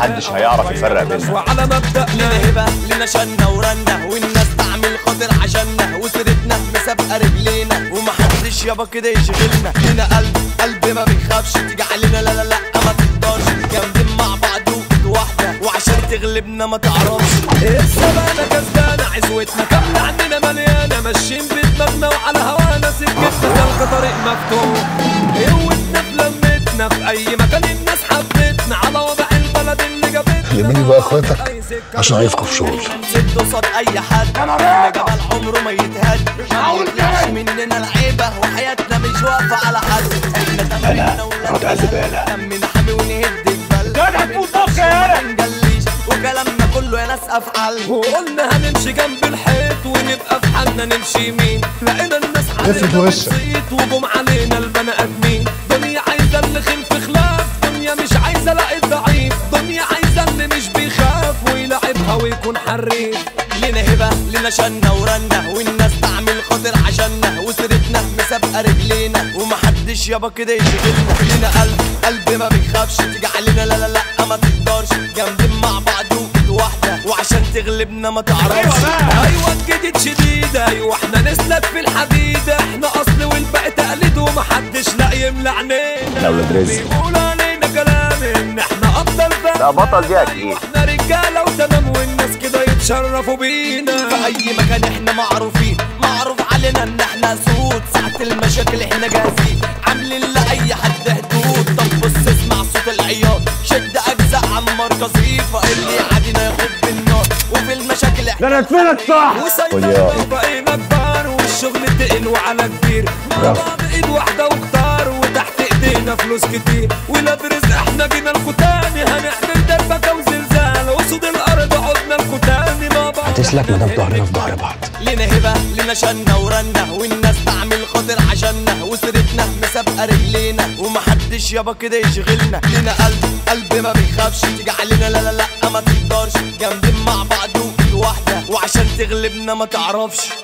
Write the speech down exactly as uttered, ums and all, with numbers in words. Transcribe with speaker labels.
Speaker 1: محدش هيعرف يفرق بيننا.
Speaker 2: وعلى مبدأنا هبة لنا شنة ورنة، والناس تعمل خاطر عشاننا، وسيرتنا مسابقة رجلينا، ومحدش يابا كده يشغلنا. لنا قلب قلب ما بيخافش، تيجي علينا لا لا لا ما تقدرش، جامدين مع بعض وكد واحدة، وعشان تغلبنا ما تعرفش. السبانة كسبانة عزوتنا كاملة عندنا مليانة، ماشيين بدماغنا وعلى هوانا سكتنا تلقى طريق مفتوح. قوتنا في لمتنا في أي مكان الناس حبتنا، على وضع البلد اللي جابتنا.
Speaker 3: يميني بقى اخواتك عشان عايزكم في شغل.
Speaker 2: نسد قصاد أي حد، اللي جبل عمره ما يتهد، ما يطلعش مننا العيبة، وحياتنا مش واقفة على حد. احنا
Speaker 1: أنا رد زبالة
Speaker 2: دمنا حامي ونهد جبال، ما نجليش وكلامنا كله يا ناس أفعال. وقلنا هنمشي جنب الحيط ونبقى في حالنا نمشي يمين، لقينا الناس
Speaker 3: لفت وشك
Speaker 2: وجم علينا البني آدمين. دنيا عايزة اللي خلف خلاف، دنيا مش عايزة لا الضعيف، دنيا عايزة اللي مش بيخاف ويلعبها ويكون حريف. لنا هبة لنا شنة ورنة، والناس تعمل خاطر عشاننا، وسيرتنا مسابقة رجلينا، ومحدش يابا كده يشغلنا. لنا قلب قلب ما بيخافش، تيجي علينا لا لا لا ما تقدرش، جامدين مع بعض وكد واحدة، وعشان تغلبنا ما تعرفش. ايوه الجديد شديد، ايوه احنا نسلك في الحديد، احنا اصل والباقي تقليد، ومحدش لا يملى عينينا.
Speaker 1: يا ولاد رزق
Speaker 2: بيقولوا علينا كلام ان احنا افضل فن،
Speaker 1: لا بطل دي اكيد.
Speaker 2: احنا رجاله وتمام، والناس كده يتشرفوا بينا. في اي مكان احنا معروفين، معروف علينا ان احنا سود، ساعة المشاكل احنا جاهزين، عاملين لاي حد هدود. طب بص اسمع صوت العياط، شد اجزاء عمار قصيفه، اللي يعادينا ياخد بالنار، وفي المشاكل احنا
Speaker 4: ده انا اتفلت صح.
Speaker 2: وسايبين بقينا كبار، والشغل تقل وعلى كبير، مع بعض ايد واحده وكتار، وتحت ايدينا فلوس كتير، ولاد رزق احنا جينا الكتاني، هنعمل دربكه وزلزال، وصود الارض عدنا الكتاني مع بعض.
Speaker 4: هتسلك مدام ظهرنا في ظهر بعض.
Speaker 2: لنا هبة لنا شنة ورنة، والناس تعمل خاطر عشاننا، وسيرتنا مسابقة رجلينا، ومحدش يابا كده يشغلنا. لنا قلب قلب ما بيخافش، تيجي علينا لا لا لا ما تقدرش، جامدين مع بعض وكد واحدة، وعشان تغلبنا ما تعرفش.